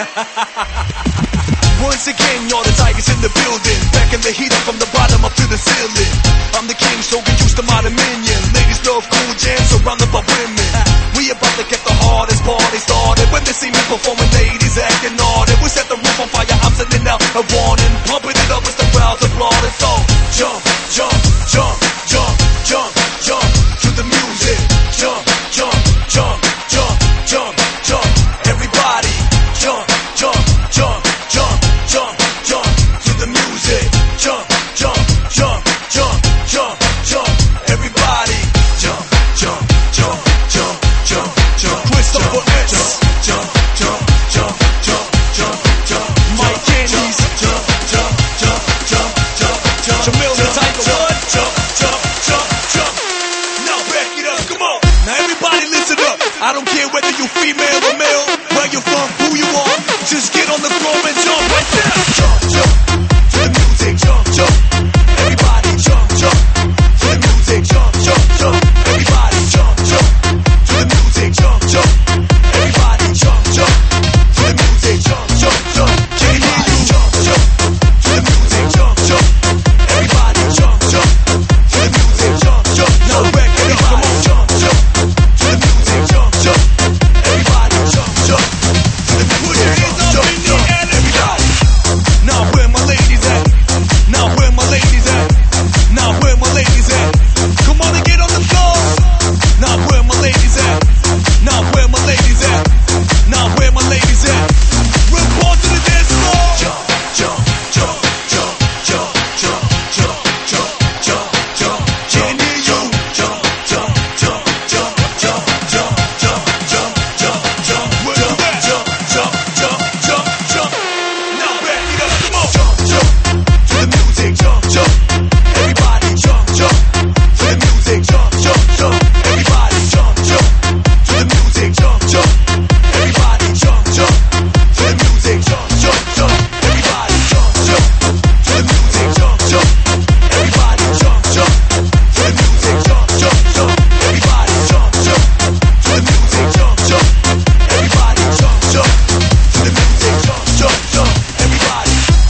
Once again, you're the tigers in the building, backing the heat up from the bottom up to the ceiling. I'm the king, so get used to my dominion. Ladies love cool jams surrounded by women. We about to get the hardest party started. When they see me performing, ladies acting naughty. We set the roof on fire, I'm sending out a warning. Pumping it up as the crowds applauding. So jump, jump, jump, jump, jump, jump to the music. Jump, jump, jump, jump, jump, jump. Everybody jump, jump, jump, jump, jump, jump to the music. Jump, jump, jump, jump, jump, jump. Everybody jump, jump, jump, jump, jump, jump. Christopher X. Jump, jump, jump, jump, jump, jump. Mike Candies. Jump, jump, jump, jump, jump, jump. Jamil the Tiger One. Jump, jump, jump, jump. Now back it up, come on. Now everybody listen up. I don't care whether you female or male, where you from, who you are. Just get on the floor and jump right there. Jump, jump to the music. Jump, jump. Everybody jump, jump to the music. Jump, jump, jump. Everybody jump, jump to the music. Jump, jump. Everybody jump, jump to the music. Jump, jump, jump. Everybody jump, jump to the music. Jump, jump. Everybody jump, jump to the music. Jump, jump. Now back it up, come on. Jump, jump to the music. Jump, jump. Everybody jump, jump to the music. Put your hands up in the air, everybody. Now where my ladies at? Now where my ladies at? Now where my ladies at? Come on and get on the floor. Now where my ladies at? Now where my ladies at? Now where my ladies at? Report to the dance floor. Jump, jump, jump, jump, jump, jump, jump, jump, jump, jump. Can't hear you. Jump, jump, jump, jump, jump, jump, jump, jump, jump, jump. Where you at? Jump, jump, jump, jump, jump. Now back it up, come on. Jump, jump to the music. Jump, jump. Everybody jump, jump to the music. Jump, jump, jump. Everybody jump, jump to the music. Jump, jump. Everybody jump, jump to the music. Jump, jump, jump. Everybody jump, jump to the music. Jump, jump. Everybody jump, jump to the music. Jump, jump, jump. Everybody jump, jump to the music. Jump, jump. Everybody jump, jump to the music. Jump, jump, jump. Everybody.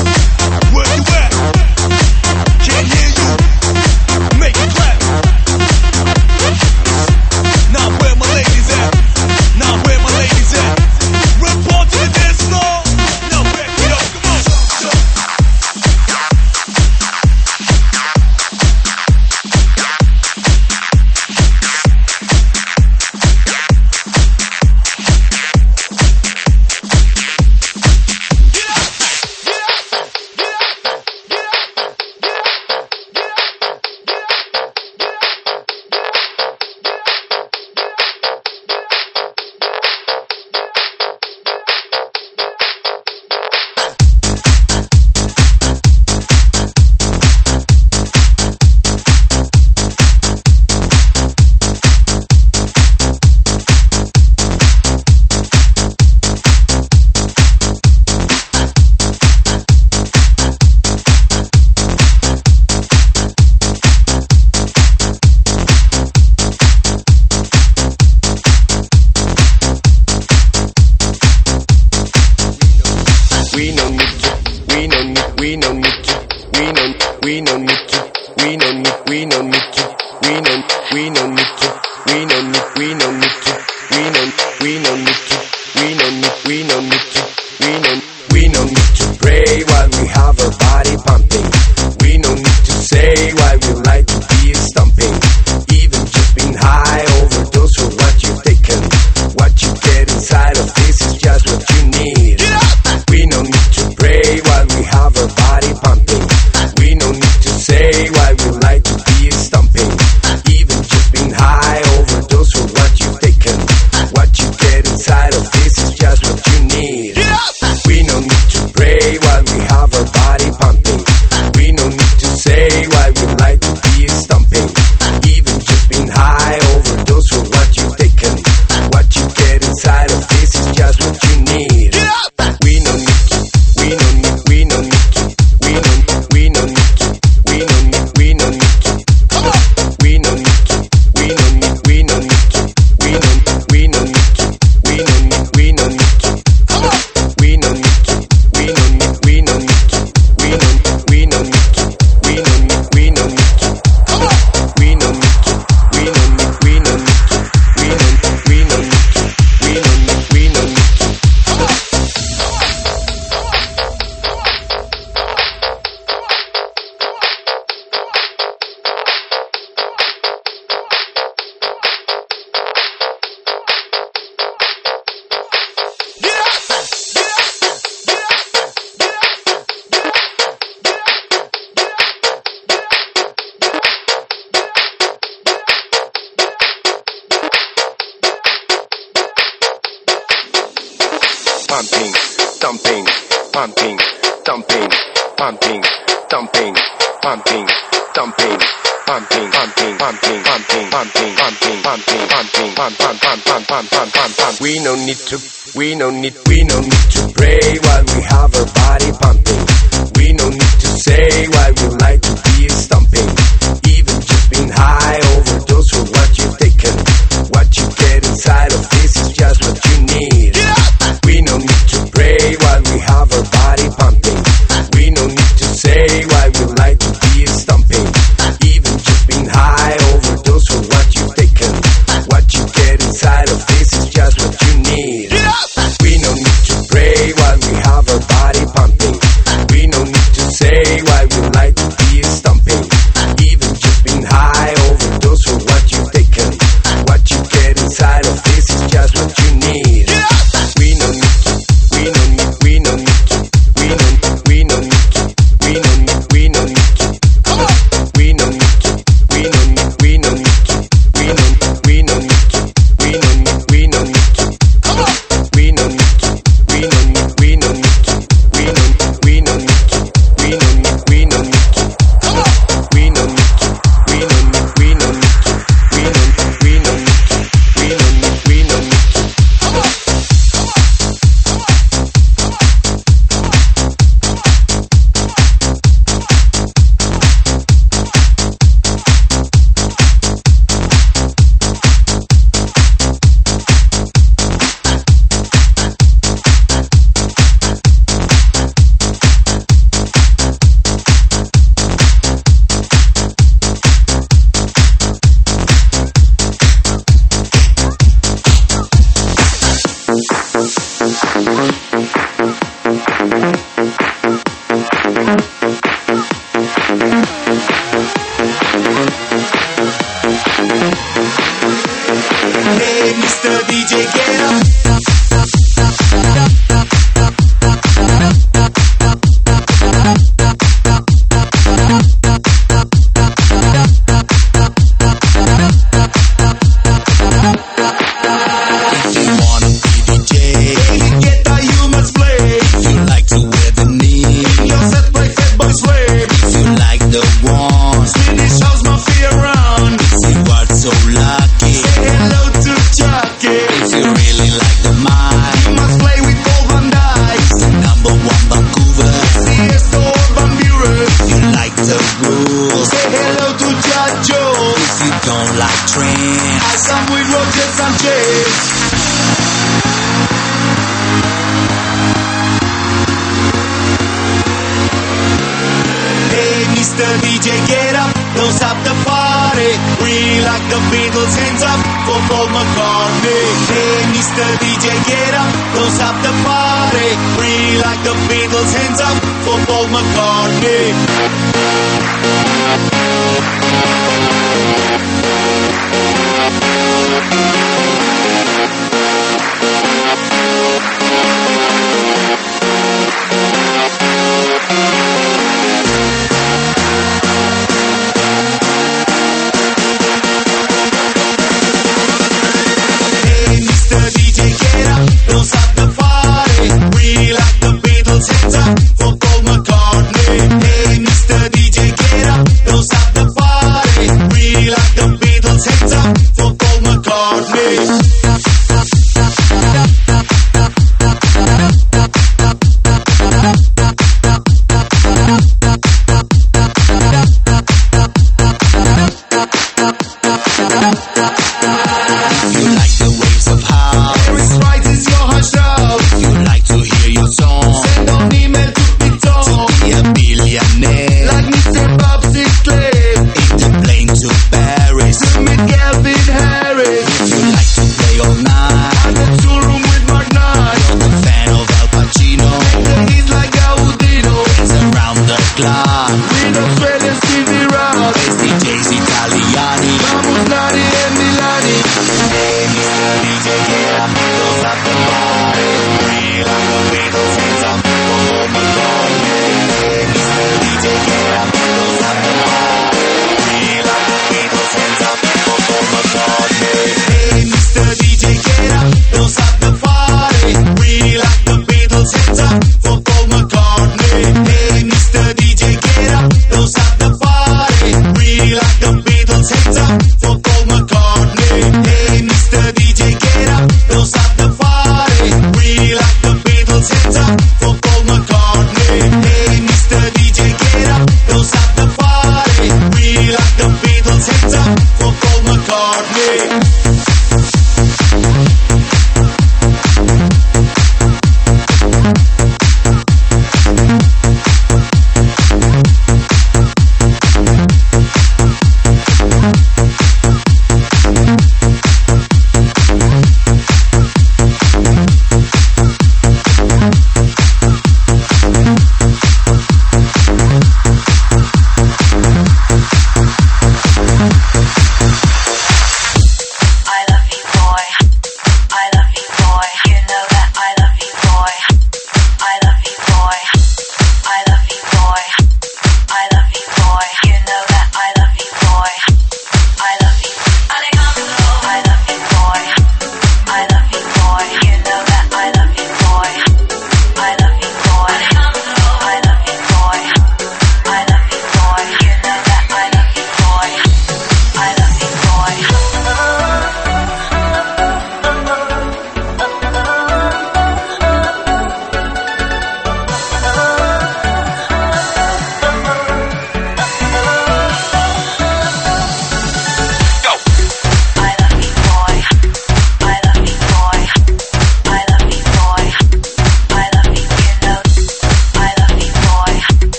Where you at? Can't hear you. Make it clap. Now where my ladies at? Now where my ladies at? Report to the dance floor. Now back it up, come on. Jump. We no need to pray while we have our body pumping. We no need to say why we like to be stomping. Even just being high, overdose for what you've taken. What you get inside of this is just what you need. We no need to pray while we have our body pumping. We no need to say why we like to be stomping. Even just being high, overdose for what you've taken. What you get inside of this is just what you need. thumping, pumping, thumping, pumping, thumping, pumping, thumping, pumping, pumping, pumping, pumping, pumping, pumping, pumping, pumping, pump. We no need to pray while we have our body pumping. We no need to say why we like to be stumping. Even just being high overdose for what you've taken. What you get inside of this is just what you need. We no need to pray while we have our body pumping. We no need to say why we like to be stumping. Even just being high overdose for what you've taken. What you get inside of this is just what you need. We no need to pray while we have our body pumping. We no need to say why we like to be stumping. Even just being high overdose for what you've taken. What you get inside of this is just what you need. We no need to, we no need to, we no need to, we no need to, we no need to, we no need to, we no need to, we no need to, we no need, we no need to, we no, we no need to, we no need, we no need to, we no need to, we no need, we no need to, we no, we no need to, we no need, we no need to, we no need to, we no need, we no need to, we no, we no need to, we no need, we no need to. Hey, Mr. DJ, get up. If you wanna be DJ, baby, get how you must play. If you like to wear the knee, you're set by Fatboy Slim. If you like the one, Swedish House Mafia round. If you are so lucky, say hello to Chucky. If you really like the mic, you must play with Paul Van Dyke. Number one Vancouver, CSO Urban Bureau. If you like the rules, say hello to Jajo. If you don't like trends, I come with Roger Sanchez. Hey, Mr. DJ, get up, don't stop the party. We like the Beatles, hands up for Paul McCartney. Hey, Mr. DJ, get up, don't stop the party. We like the Beatles, hands up for Paul McCartney. Hey, Mr. DJ, get up, don't stop the party. We like the Beatles, hands up for Paul McCartney. Hey, Mr. DJ, get up, don't stop the party. We like the Beatles, hands up for Paul McCartney.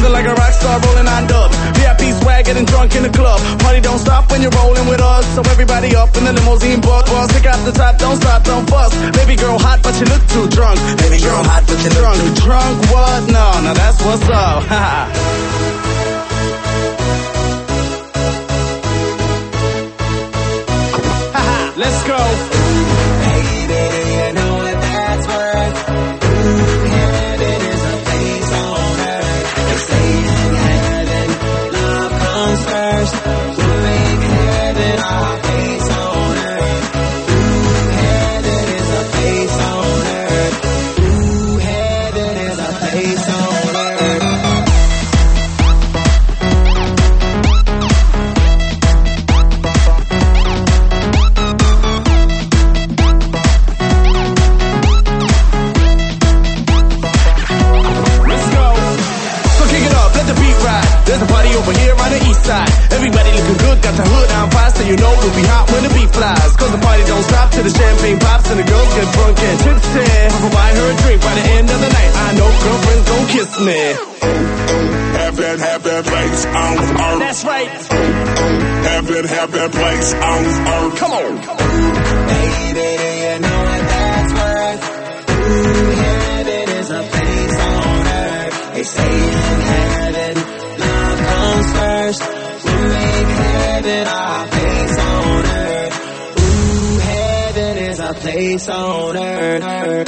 something like a rock star rolling on dubs. VIP swag, getting drunk in the club. Party don't stop when you're rolling with us. So everybody up in the limousine bus. Stick out the top, don't stop, don't fuss. Baby girl hot, but you look too drunk. Baby girl hot, but you look too drunk. What? No, now that's what's up. Let's go. Baby, you know what that's worth. Ooh, heaven is a place on earth. They say in heaven, love comes first. We'll make heaven our place on earth. Ooh, heaven is a place on earth. Ooh, heaven is a place on earth. There's a party over here on the east side. Everybody looking good, got the hood on fire, so you know we'll be hot when the beat flies. Cause the party don't stop till the champagne pops and the girls get drunk and tipsy. I'll buy her a drink by the end of the night. I know girlfriends gon' kiss me. Heaven, place on earth. That's right. Heaven, place on earth. Come on. Baby, you know what that's worth. Ooh, heaven is a place on earth. They say in heaven, love comes first. We'll make heaven our place on earth. Ooh, heaven is a place on earth.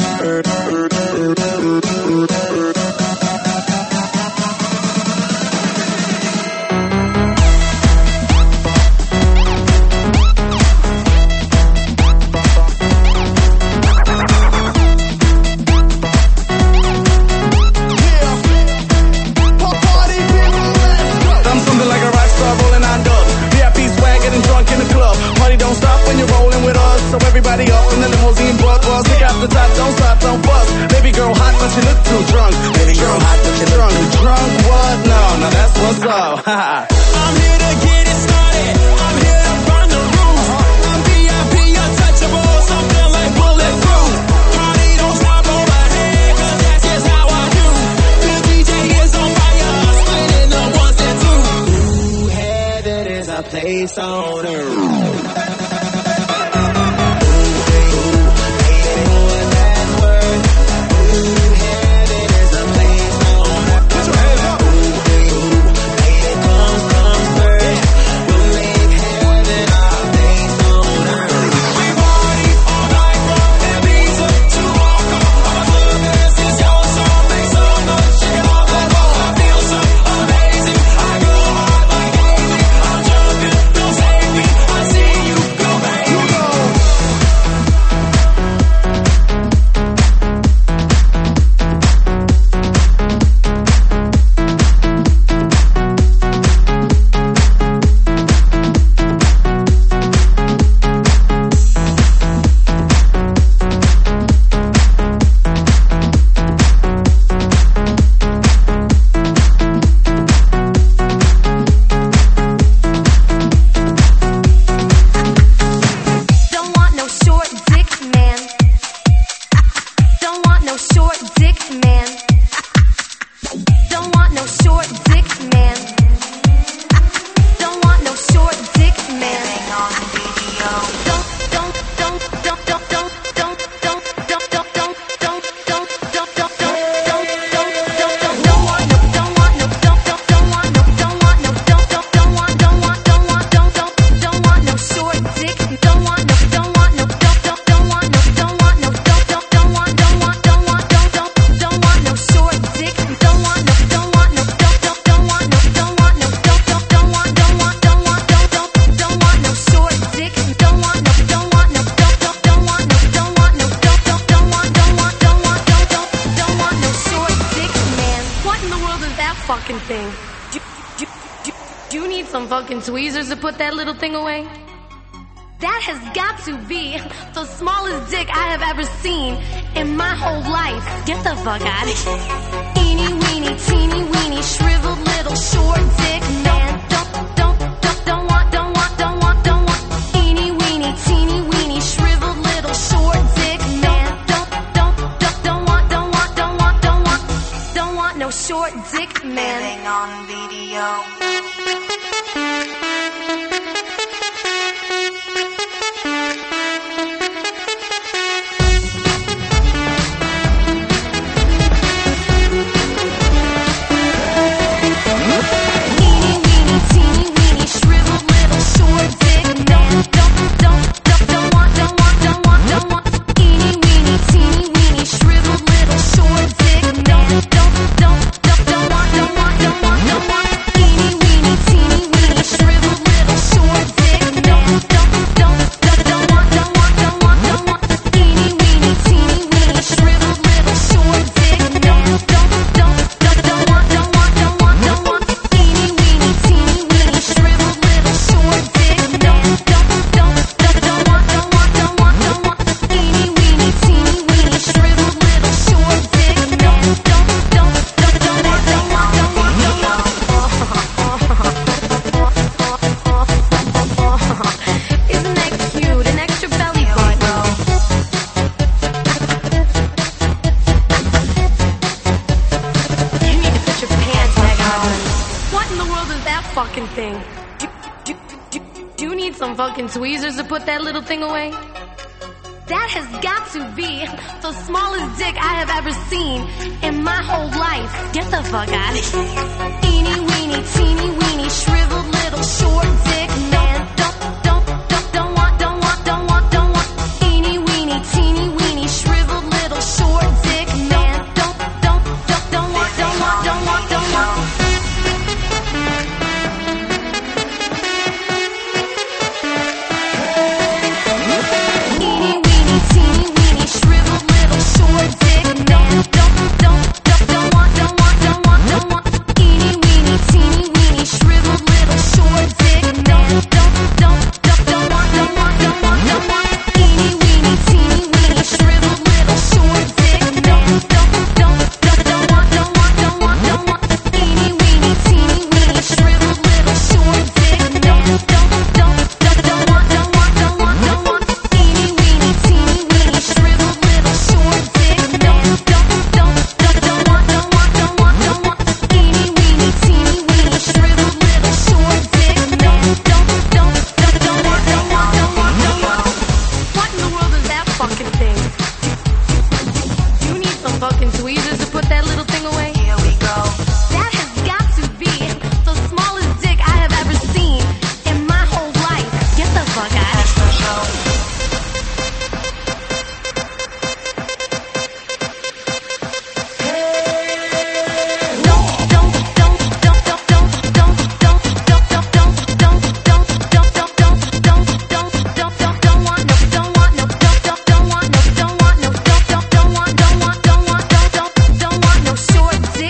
So everybody up in the limousine bus. Stick out the top, don't stop, don't fuss. Baby girl hot, but you look too drunk. Baby girl hot, but you look too drunk. What? No, now that's what's up. I'm here to get it started. I'm here to run the roof. I'm VIP, untouchable, something like bulletproof. Party don't stop on my head, cause that's just how I do. The DJ is on fire, spinning the ones and twos. Ooh, heaven is a place on earth. Some fucking tweezers to put that little thing away? That has got to be the smallest dick I have ever seen in my whole life. Get the fuck out of here. Eeny, weeny, teeny, weeny, shriveled little short dick man. Don't want. Eeny, weeny, teeny, weeny, shriveled little short dick man. Don't want no short dick man. Living on video. Fucking thing. Do you need some fucking tweezers to put that little thing away? That has got to be the smallest dick I have ever seen in my whole life. Get the fuck out of here. Eeny weeny, teeny weeny, shriveled little short dick man. Don't want. Eeny weeny, teeny weeny, shriveled little short dick man. Don't want. Fucking tweezers to put that little thing away. Here we go. That has got to be the smallest dick I have ever seen in my whole life. Get the fuck out of here. Short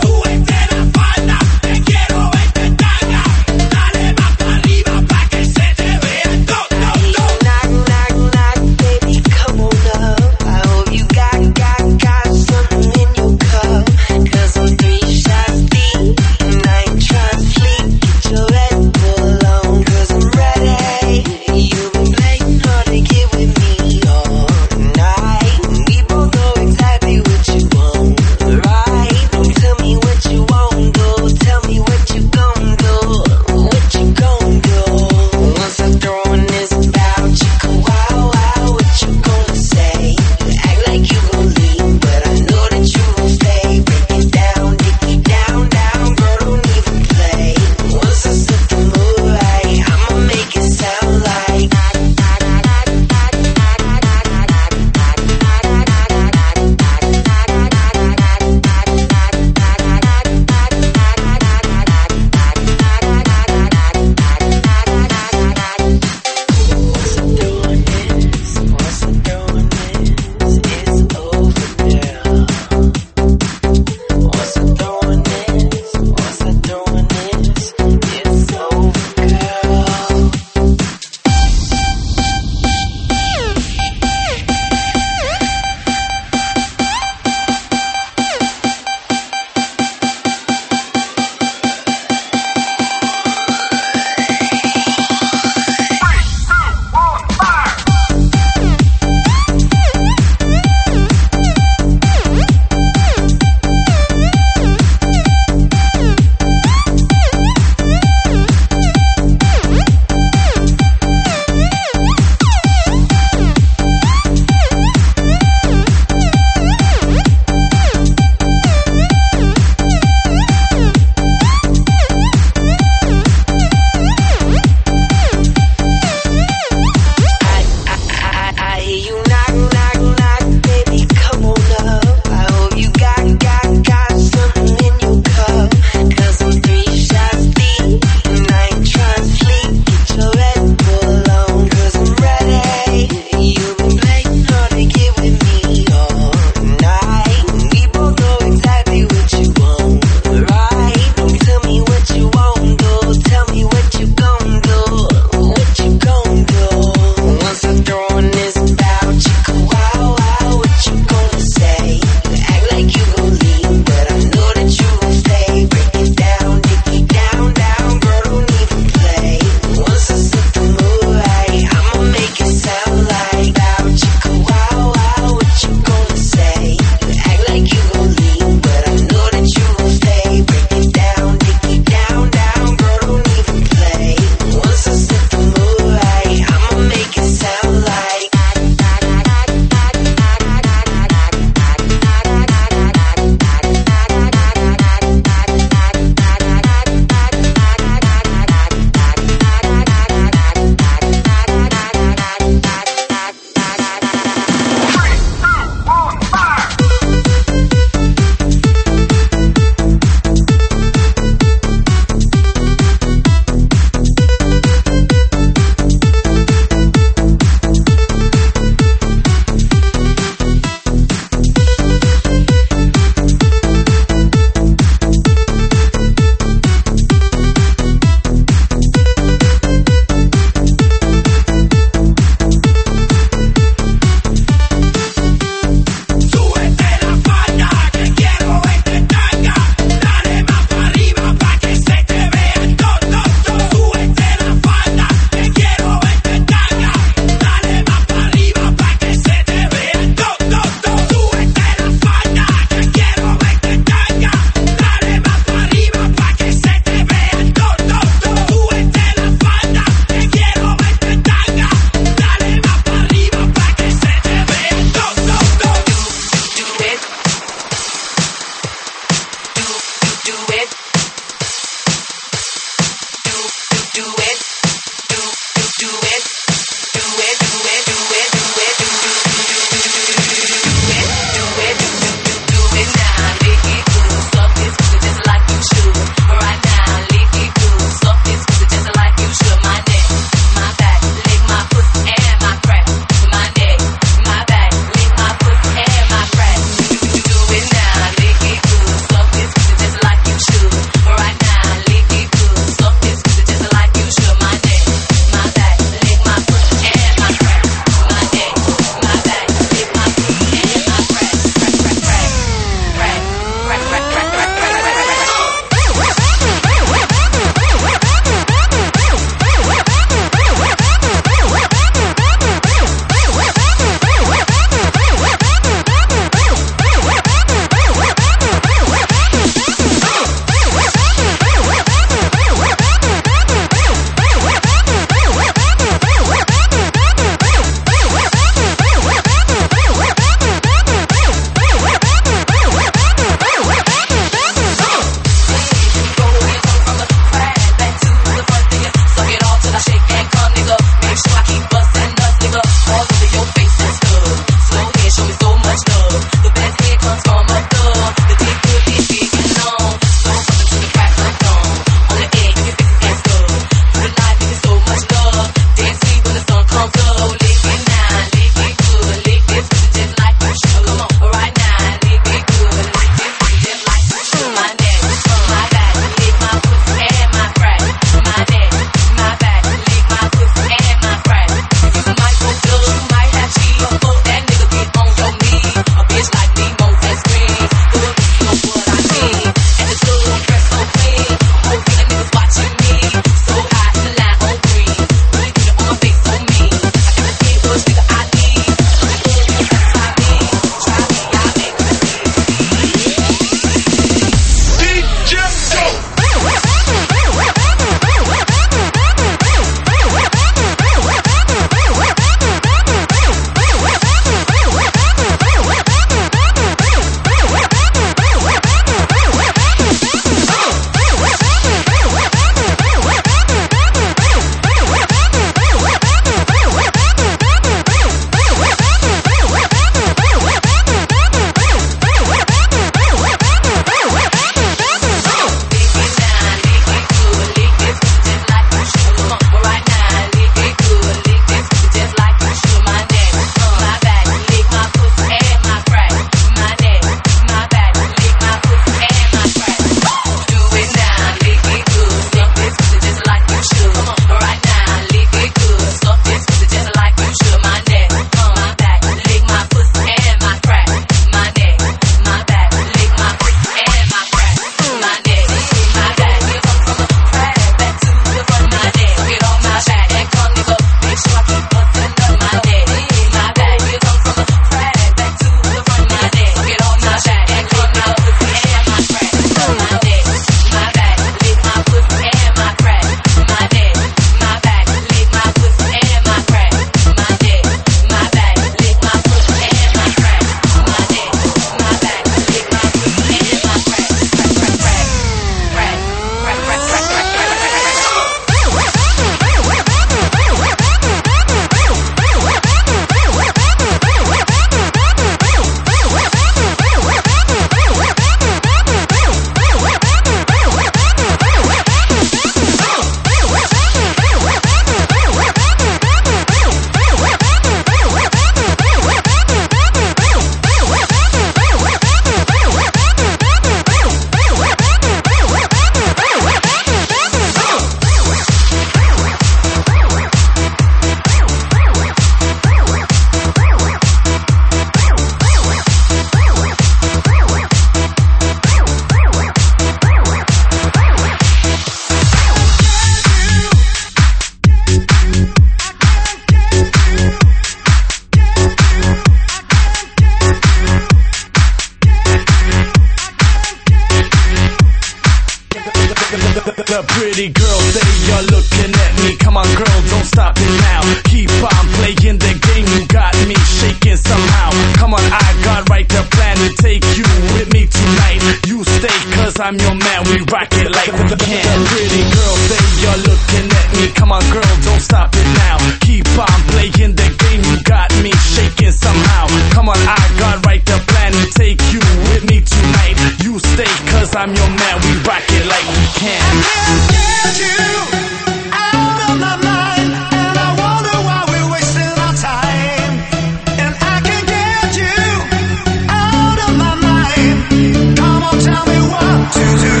you're looking at me. Come on girl, don't stop it now. Keep on playing the game, you got me shaking somehow. Come on, I got right the plan to take you with me tonight. You stay cause I'm your man, we rock it like we can. Pretty girl, say you're looking at me. Come on girl, don't stop it now. Keep on playing the game, you got me shaking somehow. Come on, I got right the plan to take you with me tonight. You stay cause I'm your man, we rock it like we can. I can't get you out of my mind, and I wonder why we're wasting our time. And I can't get you out of my mind. Come on, tell me what to do.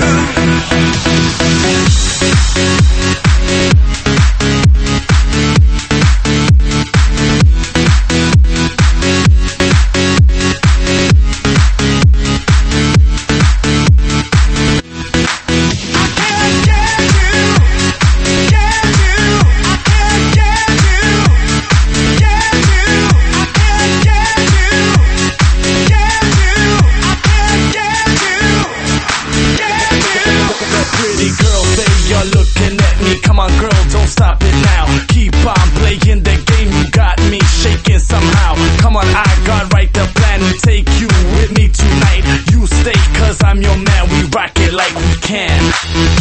Come on girl, don't stop it now. Keep on playing the game, you got me shaking somehow. Come on, I got right the plan to take you with me tonight. You stay cause I'm your man, we rock it like we can.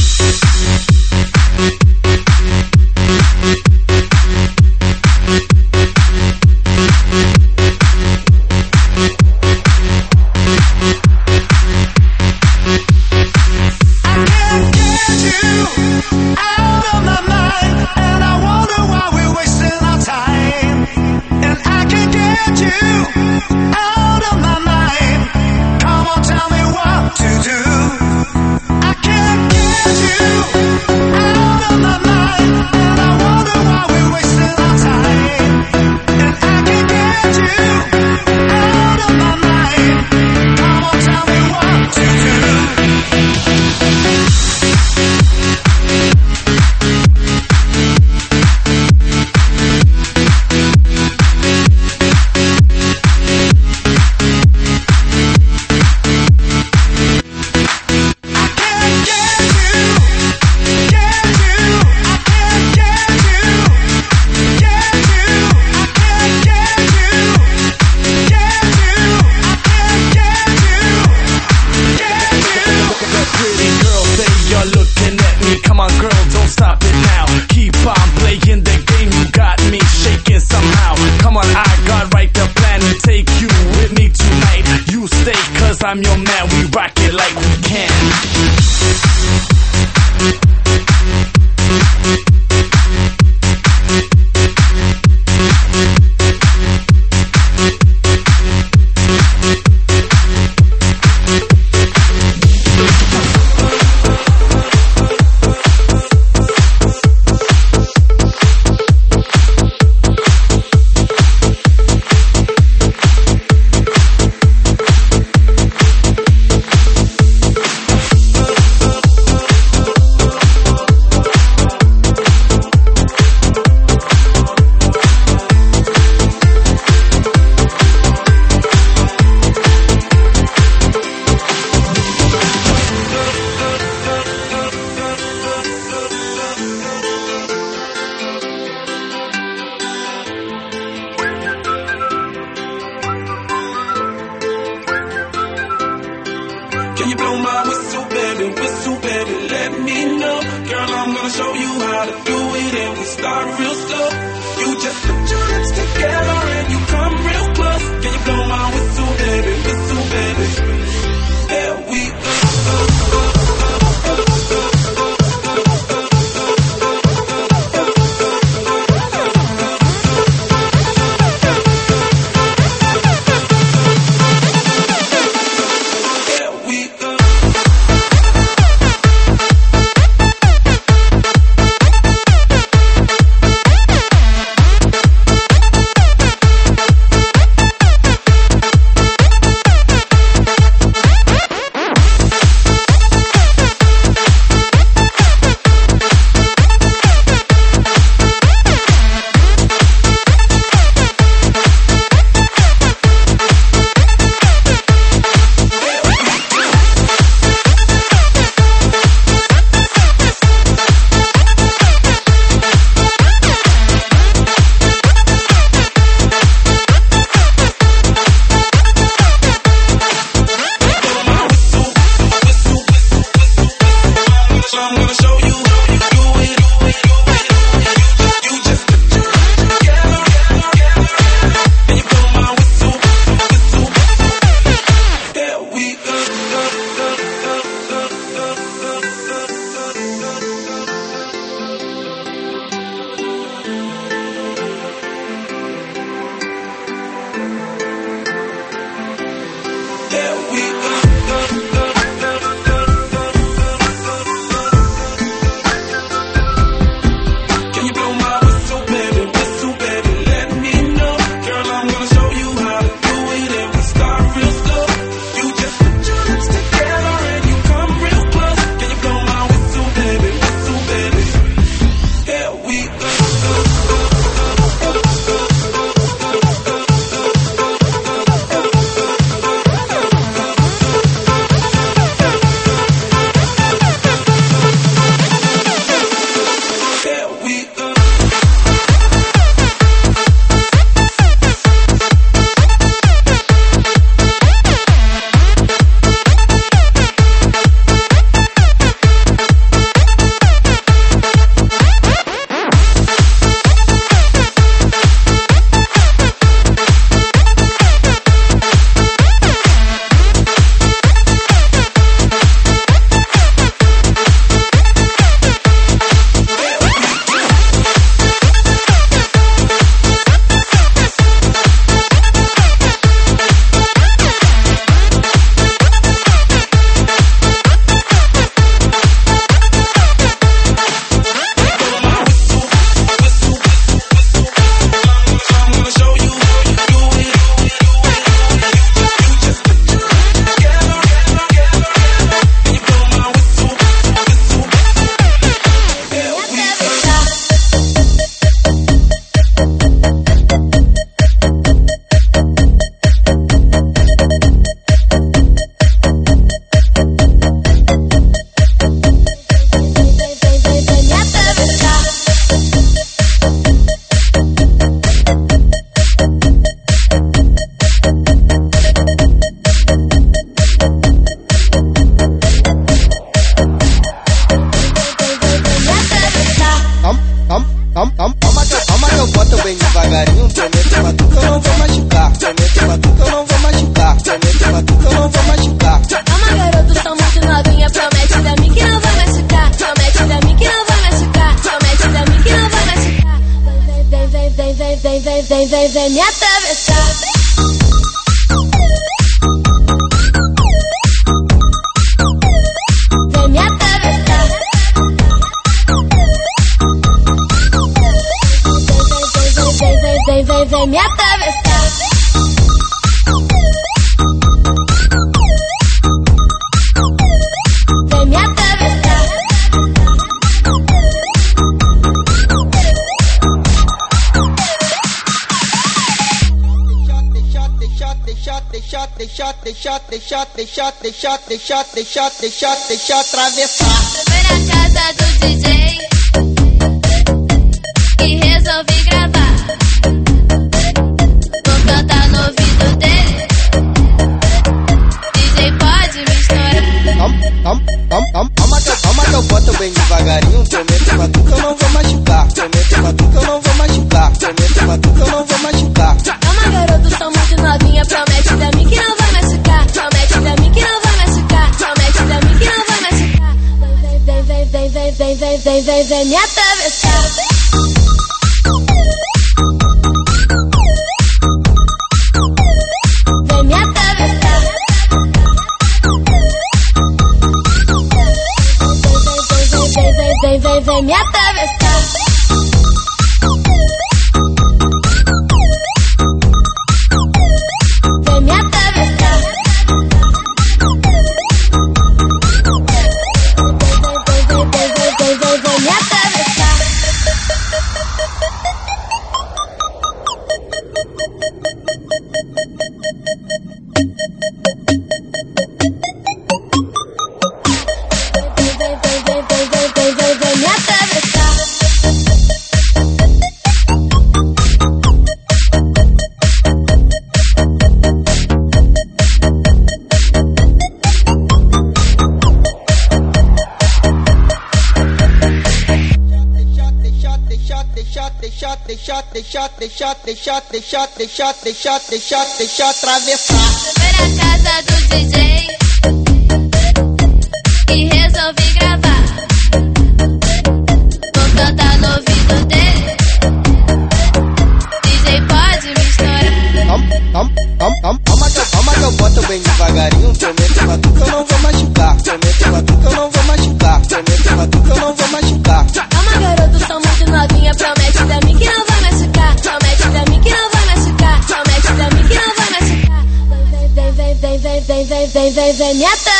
Come on girl, don't stop it now. Keep on playing the game, you got me shaking somehow. Come on, I got right the plan to take you with me tonight. You stay cause I'm your man, we rock it like we can. Can you blow my whistle, baby, let me know. Girl, I'm gonna show you how to do it, and we start real slow. You just put your lips together and you come real close. Can you blow my whistle, baby, there we go. Toma que eu boto bem devagarinho. Prometo pra tu que eu não vou machucar. Prometo pra tu que eu não vou machucar. Prometo pra tu que eu não vou machucar. Calma, garoto, sou muito novinha. Promete pra mim que não vai machucar. Promete pra mim que não vai machucar. Promete pra mim que não vai machucar. Vem me atravessar. Vem me atravessar. Vem me atravessar. Vem me atravessar. Deixa atravessar. Foi na casa do DJ e resolvi gravar. Vou cantar no ouvido dele. DJ pode me estourar. Toma que eu boto bem devagarinho. Prometo pra tu que eu não vou machucar. Prometo pra tu que eu não vou machucar. Prometo pra tu que eu não vou machucar. Calma, garoto, sou muito novinha. Promete pra mim que não vai machucar. Promete pra mim que não vai machucar. Promete pra mim que não vai machucar. Vem me atravessar. Vem me atravessar. Vem me atravessar. Vem me atravessar. Vem me atravessar. Deixa atravessar. Foi na casa do DJ e resolvi gravar. Vou cantar no ouvido dele. DJ pode me estourar. Toma que eu boto bem devagarinho. Prometo pra tu que eu não vou machucar. Prometo pra tu que eu não vou machucar. Prometo pra tu que eu não vou machucar. Calma, garoto, sou muito novinha. Promete pra mim que não vai machucar. Promete pra mim que não vai machucar. Promete pra mim que não vai machucar. Vem me atravessar.